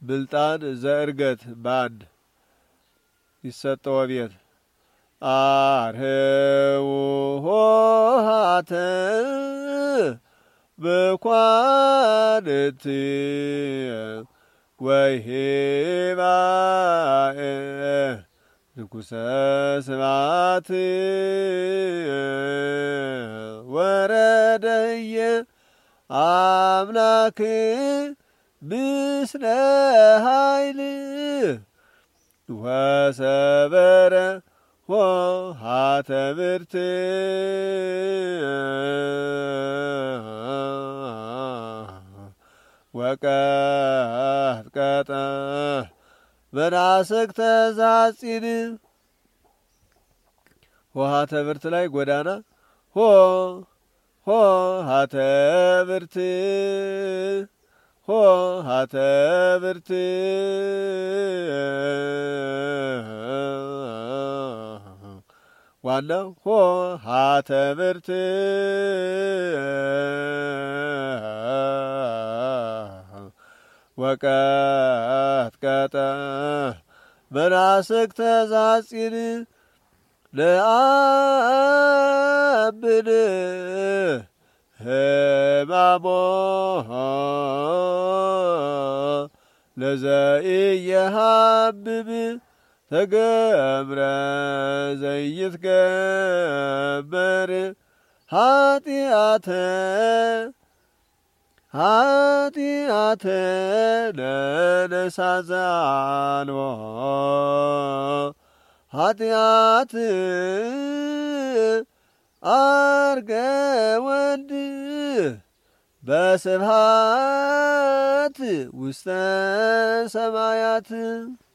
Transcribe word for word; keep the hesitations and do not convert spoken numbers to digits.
ብልጣን ዘእርገት ባንድ ይሰጠው ቤት አርህው ሆሃተ በኳንት ወይሄባእ ንጉሰ ስባት ወረደየ አምላክ ምስለ ኃይል ወሰበረ ሆሃተ ብርት ወቀጥቀጠ በናስክተ ዛጺን ሆሃተ ብርት ላይ ጎዳና ሆ ሆሃተ ብርት ሆሃተ ብርት ዋናው ሆሃተ ብርት ወቀጥቀጠ በናስክተ ዛጺን ለአብን ህማሞ ለዘኢየሃብብ ተገብረ ዘይትገበር ኃጢአተ ኃጢአተ ለነሳ ዘአልቦ ኃጢአት አርገ ወልድ በስብሐት ውስተ ሰማያት